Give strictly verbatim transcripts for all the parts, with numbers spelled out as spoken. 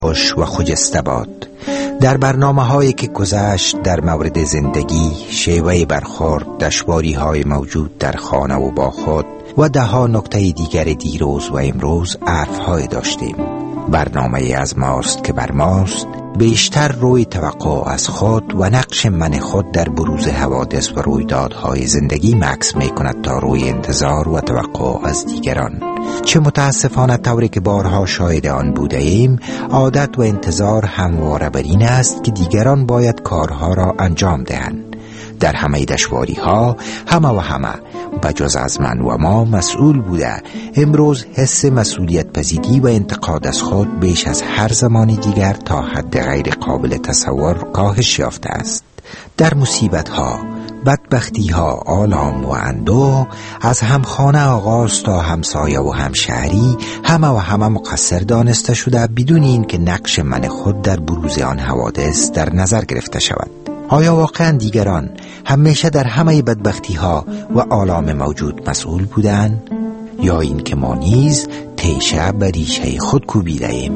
خوش و خجسته باد. در برنامه هایی که گذشت در مورد زندگی، شیوه برخورد، دشواری های موجود در خانه و با خود و ده ها نکته دیگر دیروز و امروز عرف های داشتیم. برنامه از ماست که بر ماست بیشتر روی توقع از خود و نقش من خود در بروز حوادث و رویدادهای زندگی مکس می کند تا روی انتظار و توقع از دیگران. چه متاسفانه طوری که بارها شاهد آن بوده ایم، عادت و انتظار همواره بر این است که دیگران باید کارها را انجام دهند. در همه دشواری ها همه و همه بجز از من و ما مسئول بوده. امروز حس مسئولیت پذیری و انتقاد از خود بیش از هر زمان دیگر تا حد غیر قابل تصور کاهش یافته است. در مصیبت ها، بدبختی ها، آلام و اندوه، از همخانه آغاز تا همسایه و همشهری، همه و همه مقصر دانسته شده بدون این که نقش من خود در بروز آن حوادث در نظر گرفته شود. آیا واقعا دیگران همیشه در همه بدبختی ها و آلام موجود مسئول بودند؟ یا این که ما نیز تیشه به ریشه خود کوبیده ایم؟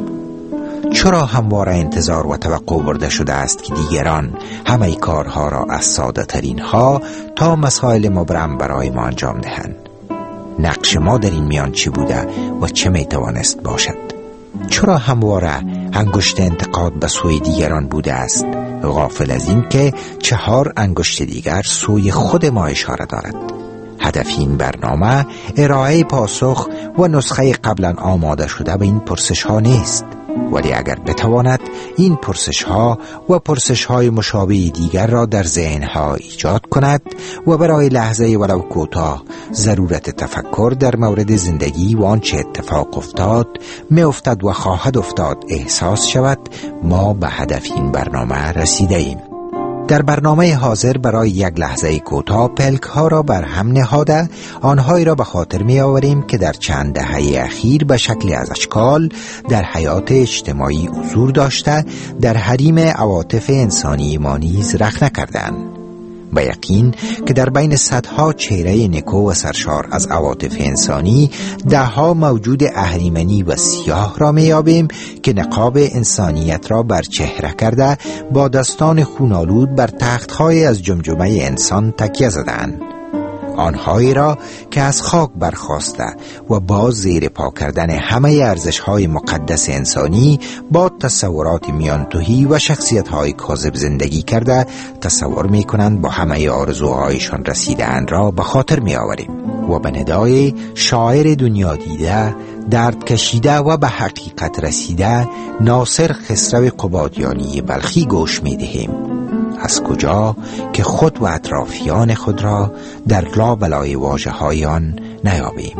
چرا همواره انتظار و توقع برده شده است که دیگران همه کارها را از ساده ترین ها تا مسائل مبرم برای ما انجام دهند؟ نقش ما در این میان چی بوده و چه می توانست باشد؟ چرا همواره انگشت انتقاد به سوی دیگران بوده است، غافل از این که چهار انگشت دیگر سوی خود ما اشاره دارد؟ هدف این برنامه ارائه پاسخ و نسخه قبلا آماده شده به این پرسش ها نیست، ولی اگر بتواند این پرسش ها و پرسش های مشابه دیگر را در ذهن ها ایجاد کند و برای لحظه ولو کوتاه ضرورت تفکر در مورد زندگی و آنچه اتفاق افتاد، می افتد و خواهد افتاد احساس شود، ما به هدف این برنامه رسیده ایم. در برنامه حاضر برای یک لحظه کوتاه پلک ها را بر هم نهاده آنهایی را به خاطر می آوریم که در چند دهه اخیر به شکلی از اشکال در حیات اجتماعی حضور داشته، در حریم عواطف انسانی ما نیز رخنه کردند. با یقین که در بین صدها چهره نکو و سرشار از عواطف انسانی ده ها موجود اهریمنی و سیاه را میابیم که نقاب انسانیت را بر چهره کرده با دستان خونالود بر تختهای از جمجمه انسان تکیه زدند. آنهایی را که از خاک برخاسته و باز زیر پا کردن همه ارزش‌های مقدس انسانی با تصورات میانتوهی و شخصیت‌های کاذب زندگی کرده تصور می‌کنند با همه آرزوهایشان رسیدن را به خاطر می‌آوریم و به ندای شاعر دنیا دیده، درد کشیده و به حقیقت رسیده ناصر خسرو قبادیانی بلخی گوش می‌دهیم. از کجا که خود و اطرافیان خود را در لابلای واژه‌های آن نیابیم.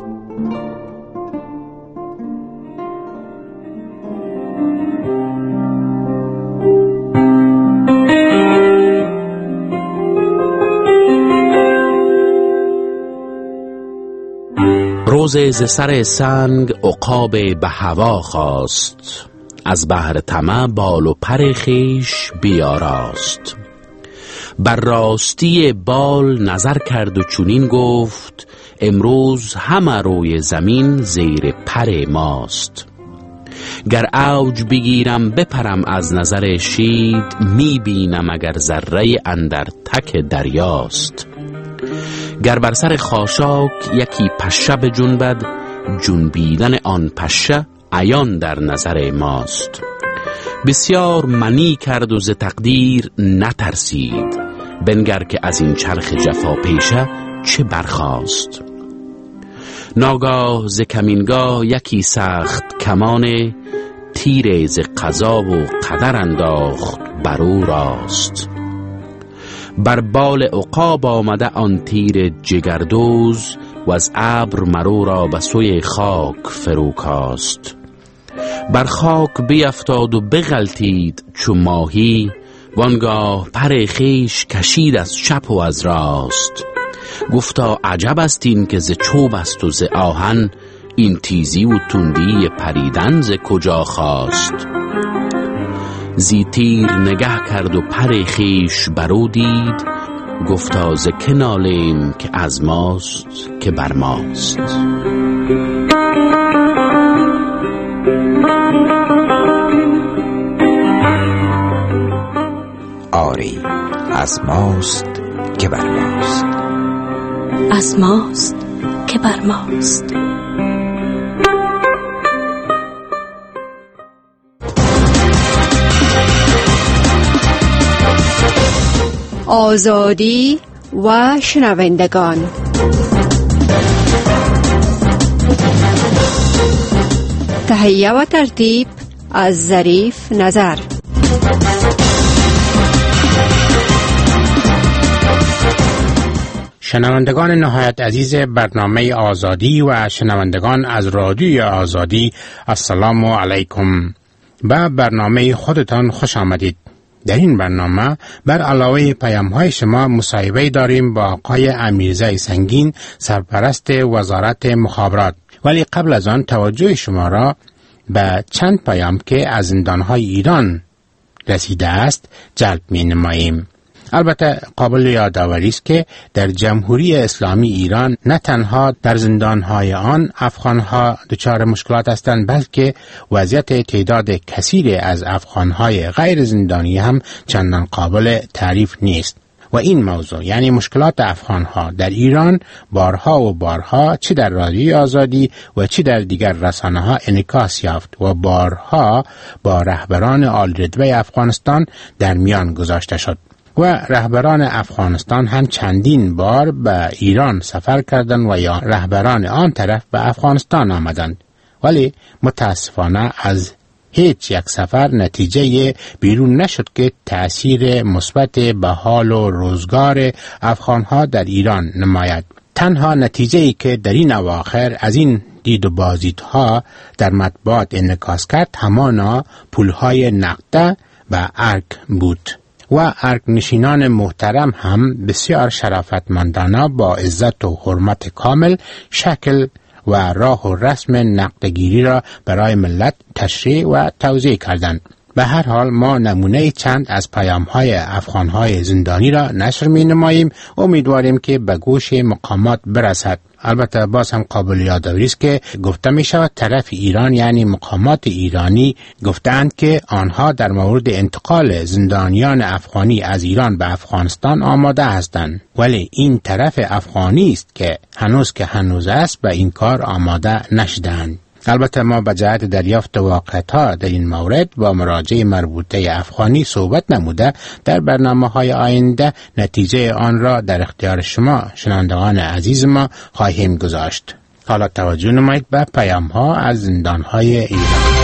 روز ز سر سنگ عقاب به هوا خواست، از بهر طمع بال و پر خویش بیاراست. بر راستی بال نظر کرد و چنین گفت، امروز همه روی زمین زیر پر ماست. گر اوج بگیرم بپرم از نظر شید، می بینم اگر ذره اندر تک دریاست. گر بر سر خاشاک یکی پشه بجنبد، جنبیدن آن پشه عیان در نظر ماست. بسیار منی کرد و ز تقدیر نترسید، بنگر که از این چرخ جفا پیشه چه برخاست. ناگاه ز کمینگاه یکی سخت کمان، تیر ز قضا و قدر انداخت برو راست. بر بال عقاب آمده آن تیر جگردوز، و از ابر مرو را به سوی خاک فرو کاست. بر خاک بیفتاد و بغلتید چو ماهی، وانگاه پر خویش کشید از چپ و از راست. گفتا عجب است این که ز چوب است و ز آهن، این تیزی و تندی پریدن ز کجا خواست. زی تیر نگه کرد و پر خویش برو دید، گفتا ز که نالیم که از ماست که بر ماست. ستاره از ماست که بر ماست، از ماست که بر ماست. آزادی و شنوندگان، تهیه و ترتیب از ظریف نظر. شنوندگان نهایت عزیز برنامه آزادی و شنوندگان از رادیوی آزادی، السلام علیکم. به برنامه خودتان خوش آمدید. در این برنامه بر علاوه پیام‌های شما مصاحبه داریم با آقای امیرزای سنگین، سرپرست وزارت مخابرات. ولی قبل از آن توجه شما را به چند پیام که از زندان‌های ایران رسیده است جلب می‌نماییم. البته قابل یادآوری است که در جمهوری اسلامی ایران نه تنها در زندان‌های آن افغان‌ها دچار مشکلات هستند، بلکه وضعیت تعداد کثیر از افغان‌های غیر زندانی هم چندان قابل تعریف نیست. و این موضوع یعنی مشکلات افغان‌ها در ایران بارها و بارها چه در رادیوی آزادی و چه در دیگر رسانه‌ها انعکاس یافت و بارها با رهبران عالی‌رتبه افغانستان در میان گذاشته شد. و رهبران افغانستان هم چندین بار به ایران سفر کردند و یا رهبران آن طرف به افغانستان آمدند، ولی متاسفانه از هیچ یک سفر نتیجه بیرون نشد که تأثیر مثبت به حال و روزگار افغانها در ایران نماید. تنها نتیجه‌ای که در این اواخر از این دید و بازدیدها در مطبوعات انعکاس کرد همانا پولهای نقده و ارگ بود. و ارگ نشینان محترم هم بسیار شرافتمندانه با عزت و حرمت کامل شکل و راه و رسم نقدگیری را برای ملت تشریح و توضیح کردند. به هر حال ما نمونه چند از پیام‌های افغان‌های زندانی را نشر می‌نماییم. امیدواریم که به گوش مقامات برسد. البته باز هم قابل یادآوری است که گفته می شود طرف ایران یعنی مقامات ایرانی گفتند که آنها در مورد انتقال زندانیان افغانی از ایران به افغانستان آماده هستند، ولی این طرف افغانی است که هنوز که هنوز است به این کار آماده نشدند. البته ما به جهت دریافت واقعیت‌ها در این مورد با مراجع مربوطه افغانی صحبت نموده در برنامه‌های آینده نتیجه آن را در اختیار شما شنوندگان عزیز ما خواهیم گذاشت. حالا توجه نمایید به پیام‌ها از زندان‌های ایران.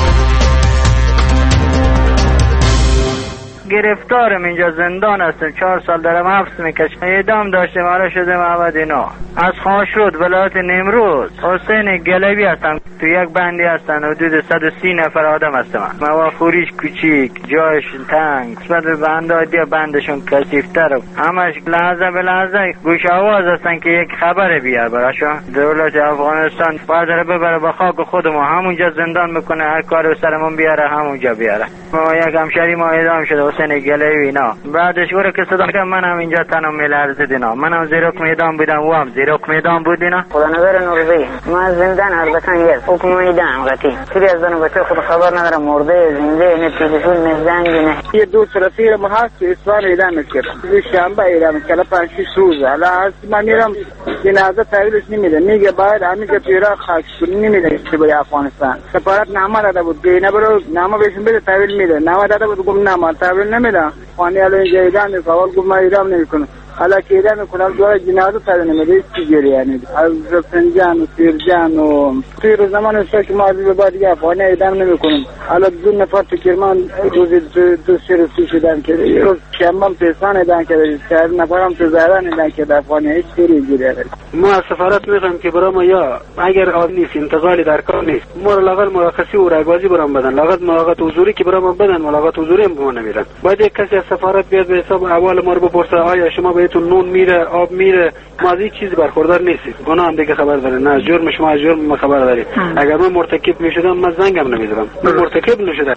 گرفتارم اینجا زندان هستم، چهار سال دارم حبس میکشم، اعدام داشتم آره شدم عوض اینا. از خاشرود ولایت نیمروز حسین گلوی هستم، تو یک بندی هستن حدود صد و سی نفر آدم هستم. مواخوریش کوچیک، جایش تنگ، نسبت به بنده عادی بندشون کثیف‌تر، همش لحظه به لحظه گوش آواز هستن که یک خبر بیار براشون. دولت افغانستان بادر ببره به خاک خودمون، همونجا زندان میکنه، هر کار سرمون بیاره همونجا بیاره. ما یک همشری ما اعدام شده حسین گلوی اینا، بعدش وره که صدا کردم منم اینجا تنم میلرزید اینا، منم زیر حکم اعدام بودم و هم زیر حکم اعدام بود اینا. خدا نظر نورزی ما زندان البته یه حکم اعدام قطعی توی از دن بچه خود خبر ندارم مرده زنده نه تلفن نه زنگ نه. یه دو رفیق ما هست اصفهان اعدام میکرد، شنبه اعدام کرد، پنج شش روز. حالا از من میرم جنازه تحویلش نمیده، میگه باید همین که پیرا خاک کنی نمیده که برای افغانستان. سفارت نامه داده بود که نبرو نامه بهشون بده تحویل میده، نامه داده بود گفت نامه تحویل نمیده. خانی الان اینجا اعدام میکنه، اول گفت من اعدام نمیکنم، حالا که اعدام میکنم دوباره جنازه تحویل نمیده. چی جوری یعنی از رفسنجان و سیرجان و توی روزنامه نوشته که ما از به بعد دیگه افغانی اعدام نمیکنیم. حالا دو نفر تو کرمان روز دو سه روز شدن که یه روز شنبه پیسان اعدام کرده، چهار نفرم تو زهران اعدام کرده. افغانی هیچ جوری جوری ما از سفارت میگم که برای ما یا اگر آب نیست انتقالی در کار نیست، ما لاغر مرخصی و رایگازی برام بدن، لاغر ملاقات حضوری که برام بدن، ملاقات حضوری هم به ما نمیرن. باید یک کسی از سفارت بیاد به حساب احوال ما رو بپرسه آیا شما بهتون نون میره، آب میره. ما از هیچ چیزی برخوردار نیستیم. اونا هم دیگه خبر دارن، نه از جرم شما از جرم ما خبر داریم. اگر من مرتکب میشدم من زنگم نمیزدم، من مرتکب نشدم.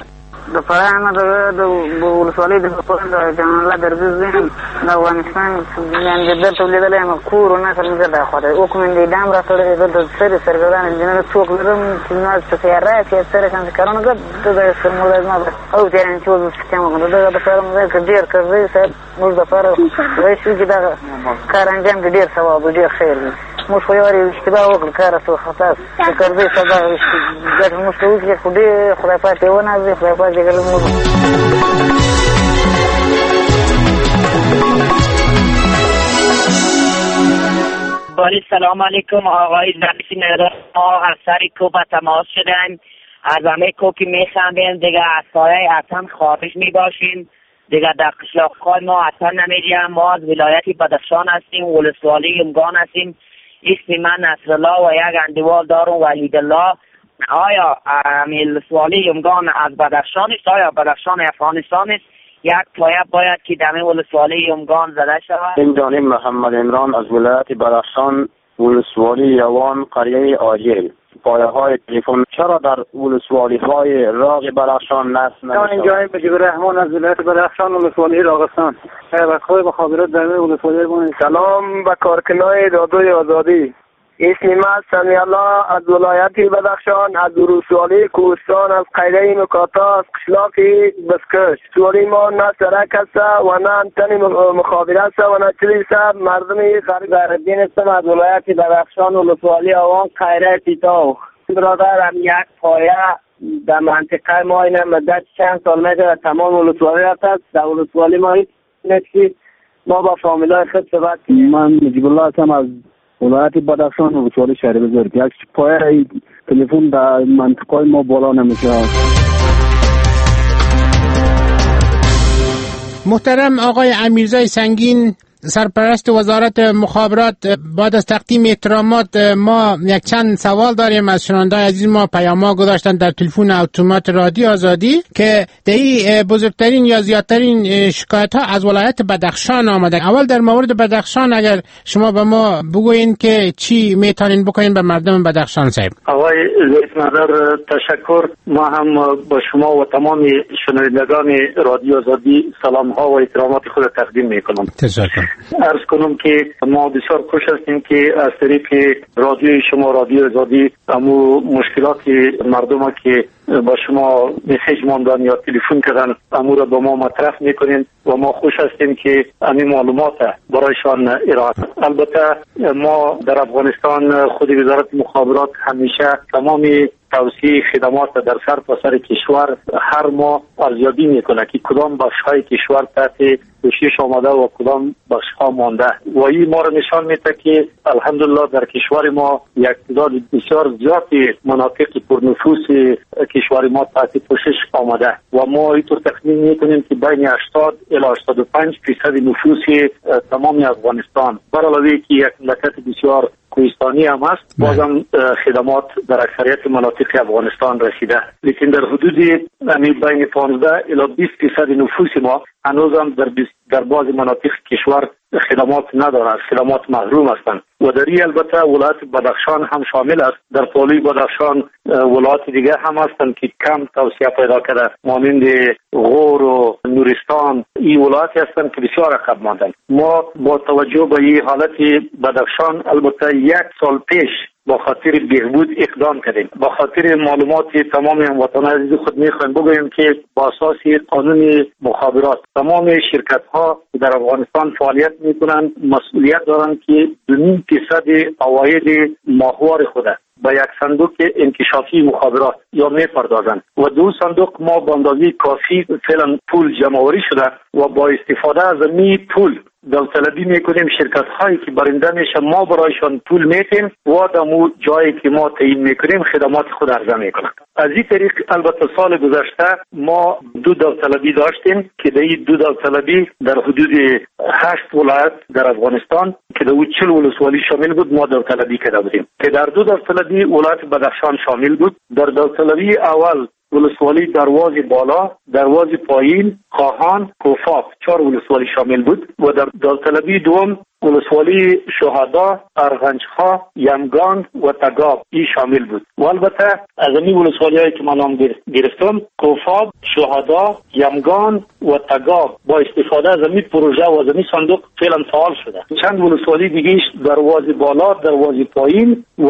د فراه نه د ولسوالۍ د حکومت د جان الله درزي زین د افغانستان یعنې دلته ولیدلی یم کور و نسل مې زه دا خوا ته وکومېنډې ډام را کړی دلته سرې سرګردان انجینر څوک لرم چې زما سیاره چې سره کم کارونه ګډ د سرمایه زما او تیران چې وځو سیستم وکړو دغه دپاره مو که ډېر کرزی صاحب موږ دپاره وایي شو چې دغه کار انجام کړي ډېر ثواب و ډېر خیر وي موږ خو یو وارې اشتباه وکړو کار څه خطا د کرزی صاحب دغه ګټه موږ ته وکړي خو ډېر خدای پاک یې ونازوي خدای پاک یې ګل موږ باری سلام علیکم آقای زمین ما از سر کوب تماس شدن از همه کوب که میخندیم دیگه از سایه اصلا خارج میباشیم دیگه در قشلاقهای ما اصلا نمیریم. ما از ولایت بدخشان هستیم ولسوالی یمگان هستیم. اسم من نصرالله و یک اندوال دارم وحیدالله. آیا ولسوالی یمگان از بدخشان است؟ آیا بدخشان افغانستان است؟ یک پایه باید که دمه ولسوالی یمگان زده شود. این جانب محمد عمران از ولایت بدخشان ولسوالی یوان قریه آجیل. پایه های تلفن چرا در ولسوالی های راغ بدخشان نصب نمی‌شود؟ این جانب مجیب الرحمن از ولایت بدخشان ولسوالی راغستان. وقت‌های مخابرات در ولسوالی بونید. سلام به کارکنای رادیوی آزادی. اسم من سمی الله از ولایت بدخشان از ولسوالی کوهستان از قریه مکاتا از قشلاق بسکش. سوالی ما نه سرک است و نه انتن مخابره است و نه چیزی است. مردم غریب الدین هستم از ولایت بدخشان ولسوالی آوان قریه تیتاو. برادر هم یک پایه در منطقه ما این مدت چند سال میشه تمام ولسوالی هست. در ولسوالی ما هیچ نیست. ما با فامیلای خود صحبت کنیم. من مجیب الله هستم از ولایت بدخشان ولسوالی شهر بزرگ. یک پایه تلفن در منطقه ما بالا نمیشه. محترم آقای امیرزای سنگین سرپرست وزارت مخابرات، بعد از تقدیم احترامات ما یک چند سوال داریم از شنوندگان عزیز. ما پیام‌ها گذاشتن در تلفن اتومات رادیو آزادی که دهی بزرگترین یا زیادترین شکایت ها از ولایت بدخشان آمده. اول در مورد بدخشان اگر شما به ما بگوین که چی میتونین بکنین به مردم بدخشان صاحب. آقای رئیس نظر تشکر. ما هم با شما و تمام شنوندگان رادیو آزادی سلام ها و احترامات خود تقدیم میکنم. تشکر. عرض کنم که ما بسیار خوش هستیم که از طریق رادیو شما رادیو آزادی امو مشکلات مردم که با شما مسیج ماندن یا تلفن کردن امو را با ما مطرح میکنین و ما خوش هستیم که همین معلومات برایشان ارائه. البته ما در افغانستان خود وزارت مخابرات همیشه تمامی توسعه خدمات در سر تا سر کشور هر ماه ارزیابی میکنه که کدام بخش‌های کشور تحت کوشش آمده و کدام بخش‌ها مانده و این ما را نشان میده که الحمدلله در کشور ما یک تعداد بسیار زیادی مناطق پرنفوس کشور ما تحت پوشش آمده و ما اینطور تخمین میکنیم که بین هشتاد الی هشتاد و پنج درصد نفوس تمام افغانستان بر علاوه که یک مملکت بسیار کوهستانی هم است بازم خدمات در اکثریت مناطق افغانستان رسیده، لیکن در حدود بین پانزده الی بیست درصد نفوس ما هنوزم در در بعض مناطق کشور خدمات ندارند، خدمات محروم هستند و در این البته ولایت بدخشان هم شامل است. در پالوی بدخشان ولایات دیگه هم هستند که کم توسعه پیدا کرده مانند غور و نورستان. این ولایاتی هستند که بسیار عقب ماندند. ما با توجه به این حالت بدخشان البته یک سال پیش با خاطر بهبود اقدام کردیم. با خاطر معلومات تمام هموطنان عزیز خود میخوایم بگویم که با اساس قانون مخابرات تمام شرکت ها در افغانستان فعالیت میکنند مسئولیت دارند که دو نیم درصد عواید ماهوار خود با یک صندوق انکشافی مخابرات یا میپردازند و دو صندوق ما به اندازه کافی فعلا پول جمع آوری شده و با استفاده از می پول داوطلبی میکنیم. شرکت هایی که برنده میشه ما برایشان پول میتیم و دمو جایی که ما تعیین میکنیم خدمات خود عرضه میکنند. از این طریق البته سال گذشته ما دو داوطلبی داشتیم که در این دو داوطلبی در حدود هشت ولایت در افغانستان که در او چهل ولسوالی شامل بود ما داوطلبی کرده بودیم که در دو داوطلبی ولایت بدخشان شامل بود. در داوطلبی اول ولسوالی درواز بالا، درواز پایین، خواهان، کوفاق چهار ولسوالی شامل بود و در داوطلبی دوم ولسوالی شهدا، ارغنجخا، یمگان و تگاب این شامل بود. و البته از این ولسوالی هایی که من نام گرفتم، کوفاب، شهدا، یمگان و تگاب با استفاده از این پروژه و از این صندوق فعلا فعال شده. چند ولسوالی دیگه دروازه بالا، دروازه پایین و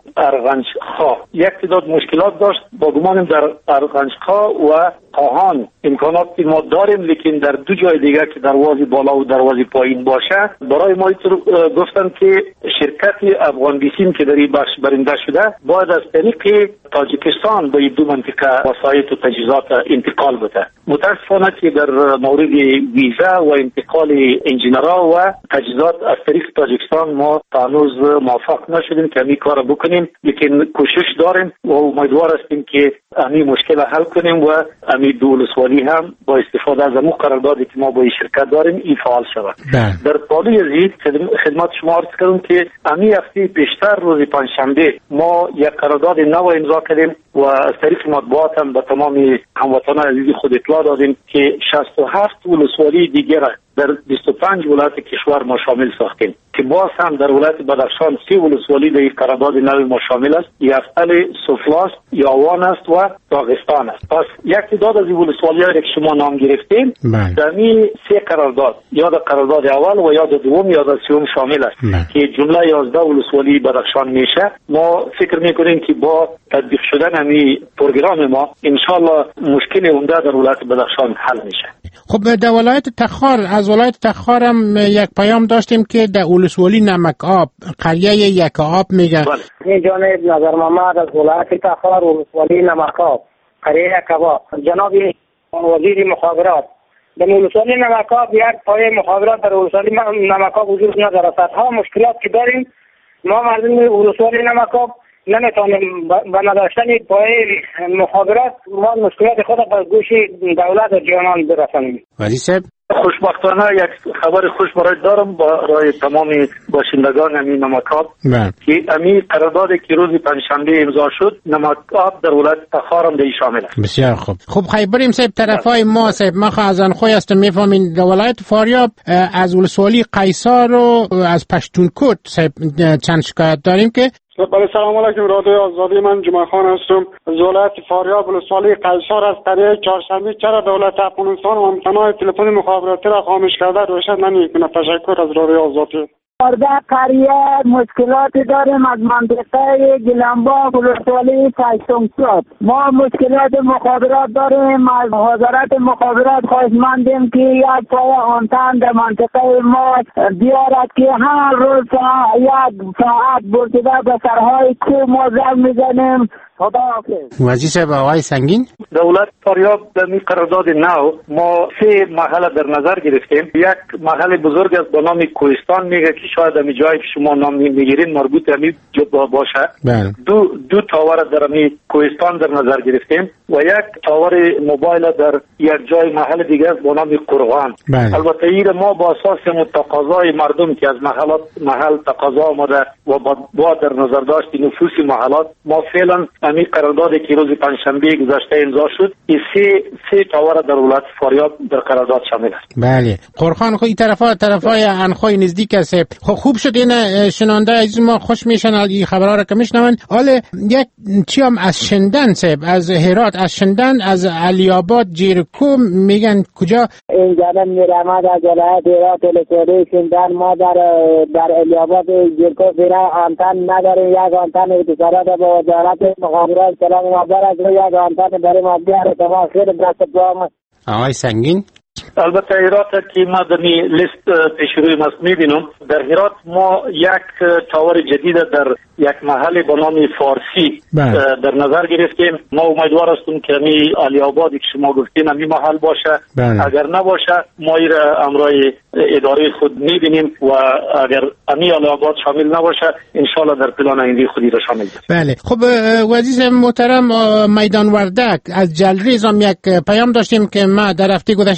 ارغنجخا یک تعداد مشکلات داشت. با گمانم در ارغنجخا و قاهان امکانات ما داریم، لیکن در دو جای دیگه که دروازه بالا و دروازه پایین باشه برای ما گفتن که شرکت افغان بیسیم که در این بخش برنده شده باید از طریق تاجیکستان به دو منطقه وسایط و تجهیزات انتقال بده. متاسفانه که در مورد ویزا و انتقال انجینرها و تجهیزات از طریق تاجیکستان ما هنوز موفق نشدیم که همین کار بکنیم، لیکن کوشش داریم و امیدوار هستیم که همین مشکل حل کنیم و همین دو ولسوالی هم با استفاده از اون قراردادی که ما با این شرکت داریم این فعال شود. در پالی ازی خدمت شما عرض کردم که همین هفته پیشتر روز پنجشنبه ما یک قرارداد نو امضا کردیم و از طریق مطبوعات هم به تمام هموطنان عزیز خود اطلاع دادیم که شصت و هفت ولسوالی دیگر در بیست و پنج ولایت کشور ما شامل ساختیم که باز هم در ولایت بدخشان سی ولسوالی در این قرارداد نو ما شامل است. یفتل، سفلاست، یاوان است و داغستان است. پس یک تعداد از این ولسوالی‌هایی که شما نام گرفتین در این سه قرارداد یا در قرارداد اول و یا در دوم یا در سوم شامل است مم. که جمله یازده ولسوالی بدخشان میشه. ما فکر میکنیم که با تطبیق شدن همین پروگرام ما انشالله مشکل عمده در ولایت بدخشان حل میشه. خب در ولایت تخار، از ولایت تخار هم یک پیام داشتیم که در ولسوالی نمک آب، قریه یک آب میگن. این جانب نظر محمد از ولایت تخار، ولسوالی نمک آب، قریه یک آب. جناب وزیر مخابرات، در ولسوالی نمک آب یک پایه مخابرات در ولسوالی نمک آب وجود ندارد. صدها مشکلات که داریم ما مردم ولسوالی نمک آب نمیتونیم به نداشتن پایه مخابرات ما مشکلات خود به گوش دولت و جوانان برسانیم. ولی صاحب خوشبختانه یک خبر خوش برای دارم برای تمام باشندگان همین نمک‌آب که همین قراردادی که روز پنجشنبه امضا شد نمک‌آب در ولایت تخار هم شامل است. بسیار خوب. خب خیلی بریم صاحب طرفای ما صاحب ما از انخوی هستم میفهمین در ولایت فاریاب از ولسوالی قیصر و از پشتونکوت صاحب چند شکایت داریم که بله. سلام علیکم، رادیو آزادی، من جمعه خان هستم از ولایت فاریاب ولسوالی قیصر از قریه چهارشنبه. چرا دولت افغانستان و امکانات تلفن مخابراتی را خاموش کرده روشن نمی‌کنه؟ تشکر از رادیو آزادی. در قریه مشکلاتی داریم از منطقه گلنبا ولسوالی پشتونکوت. ما مشکلات مخابرات داریم. از وزارت مخابرات خواهشمندیم که یک پای آنتن در منطقه ما بیارد که هر روز یک ساعت برسیده به سرهای کوه ما زنگ میزنیم. خدا حافظ. وزیر صاحب آقای سنگین، دولت فاریاب در این قرارداد نو ما سه محله در نظر گرفتیم. یک محله بزرگ است به نام کوهستان میگه که شاید همین جایی که شما نام میگیرین مربوط همین باشه. بله. دو دو تاور در همین کوهستان در نظر گرفتیم و یک تاور موبایل در یک جای محل دیگه است به نام قرغان. بله. البته این ما با اساس تقاضای مردم که از محلات محل تقاضا آمده و با در نظر داشت نفوس محلات ما فعلا همین قراردادی که روز پنجشنبه گذشته امضا شد این سه سه تاور در ولایت فاریاب در قرارداد شامل است. بله. قرغان خو این طرفا طرفای انخوی نزدیک است. خب خوب شد این شنونده عزیز ما خوش میشن این خبرها را که میشنون. حالا یک چی هم از شندن صاحب، از هرات، از شندن، از علی آباد، جیرکو میگن کجا این جانب میرمد از ولایت هرات ولسوالی شندن. ما در در علی آباد جیرکو فیرا آنتن نداریم. یک آنتن اتصالات با وزارت مخابرات سلام مبارک از یک آنتن برای ما بیاره تمام خیر دست با آقای سنگین. البته هرات که ما در لیست پیش روی ما میبینم در هرات ما یک تاور جدید در یک محل به نام فارسی بله. در نظر گرفتیم. ما امیدوار هستیم که می علی آبادی که شما گفتین همین محل باشه. بله. اگر نباشه ما این امرای اداره خود میبینیم و اگر همین علی آباد شامل نباشه انشالله در پلان آینده خودی را شامل کنیم. بله. خب عزیز محترم میدان وردک از جلریز هم یک پیام داشتیم که ما در هفته گذشته یادم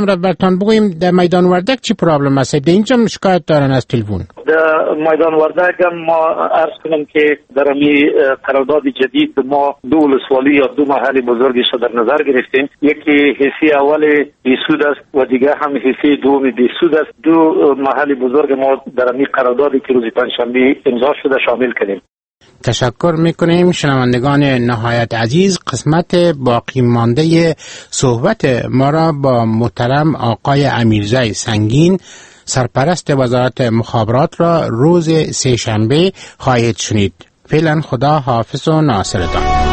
قبل از برتان بگویم در میدان وردک چی پرابلم است؟ در اینجا شکایت دارن از تلفن. در میدان وردک ما عرض کنم که در می قرارداد جدید ما دو ولسوالی یا دو محل بزرگش در نظر گرفتیم. یکی حصه اول بیسود است و دیگر هم حصه دوم بیسود است. دو محل بزرگ ما در می قراردادی که روز پنجشنبه امضا شده شامل کردیم. تشکر میکنیم شنوندگان نهایت عزیز. قسمت باقی مانده صحبت ما را با محترم آقای امیرزی سنگین سرپرست وزارت مخابرات را روز سه شنبه خواهید شنید. فعلا خدا حافظ و ناصرتان.